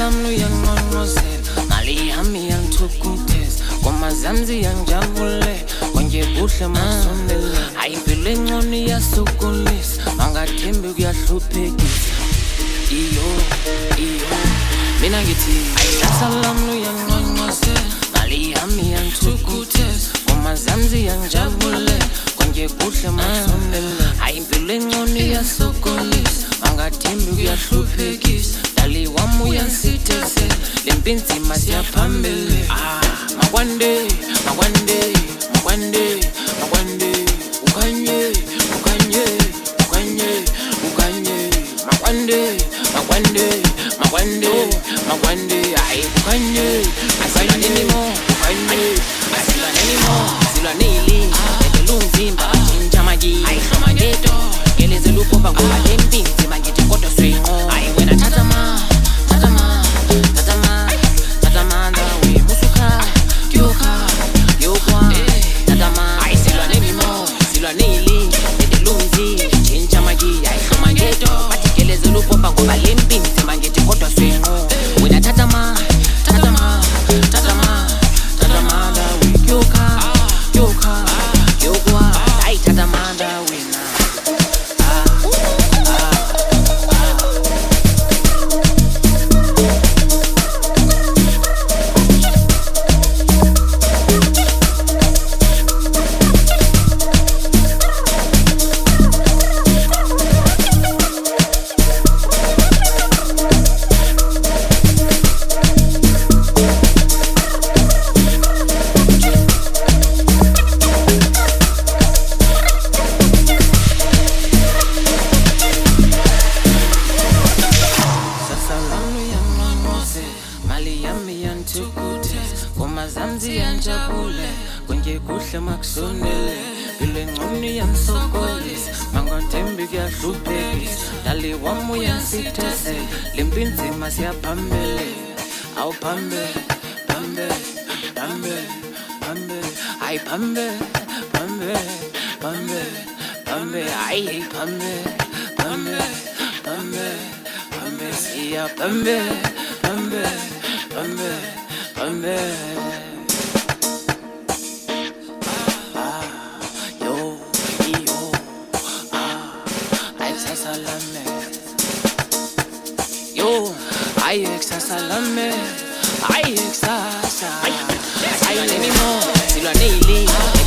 lam luyanqonqozela mali yami yangithukutheza ngoma zami ziyangijabule konje kuhle masondele hayi impilo engcono iyasukulisa mangathembi kuyahluphekisa iyo mina ngithi ayidasa lam luyanqonqozela mali yami yangithukutheza ngoma zami ziyangijabule konje kuhle masondele hayi impilo engcono iyasukulisa mangathembi kuyahluphekisa dali wami uyansithezela lempinzima siyaphambili makwande makwande hayi ukanye asilwane anymore silwane ilingi elungzimba chinja magi ayihloma ngeto ngelezela upopa ngoba lempinzima ngithi kodwa swinqo hayi wena thatha ngoma zami ziyangijabule konje kuhle makusondele impilo engcono iyangisokolisa mangathembi kuyahluphekisa dali wami uyansithezela lempinzima siyaphambili awuphambe hayi phambe hayi phambe siyaphambe Ay exasalame, ay exasa, ay anymore, silwane ilingi